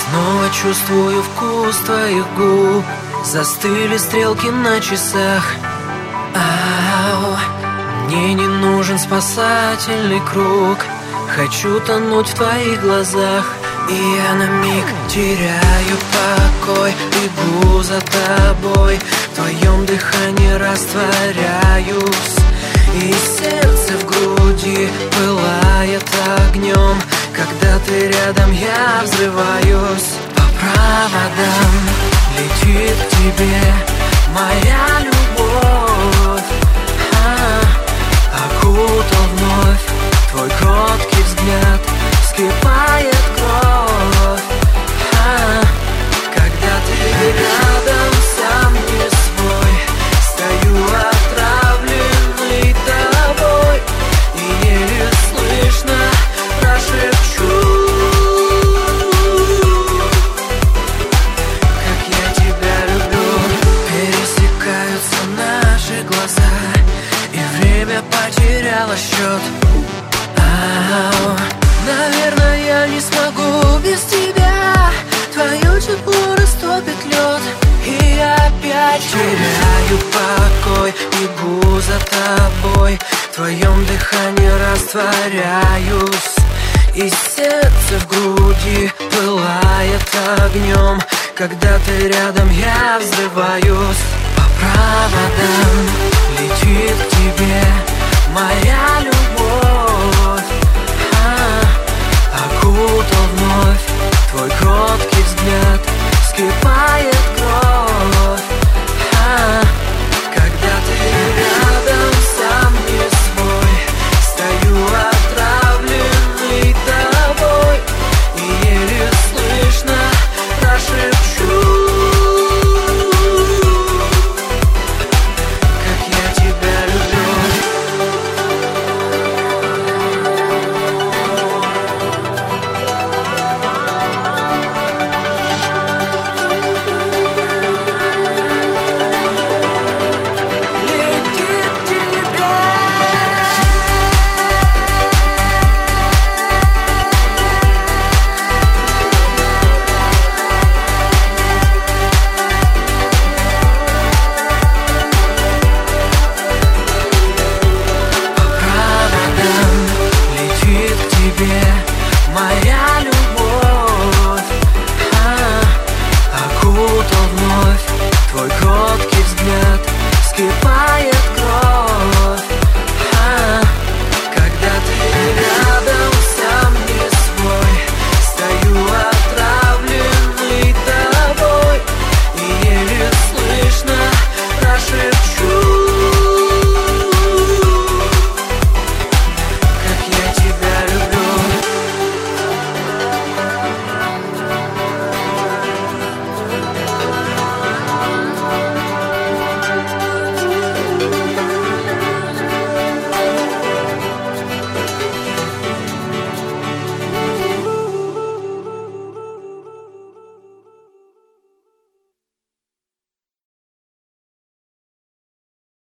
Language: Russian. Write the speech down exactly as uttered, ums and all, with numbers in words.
Снова чувствую вкус твоих губ. Застыли стрелки на часах. Ау, мне не нужен спасательный круг. Хочу тонуть в твоих глазах. И я на миг теряю покой. Бегу за тобой, в твоем дыхании растворяюсь. И сердце в груди пылает огнем. Когда ты рядом, я взрываюсь. По проводам летит к тебе моя любовь. а, Окутал вновь твой кроткий взгляд. Вскипает кровь. а, Когда ты рядом, сам не свой. Стою отравленный тобой. И еле слышно прошепчу, как я тебя люблю. Пересекаются наши глаза, и время потеряло счет. Ау, наверное, я не смогу без тебя. Твое тепло растопит лед. И я опять теряю покой. Бегу за тобой, в твоем дыхании растворяюсь. И сердце в груди пылает огнем. Когда ты рядом, я взрываюсь. По проводам летит к тебе моя любовь.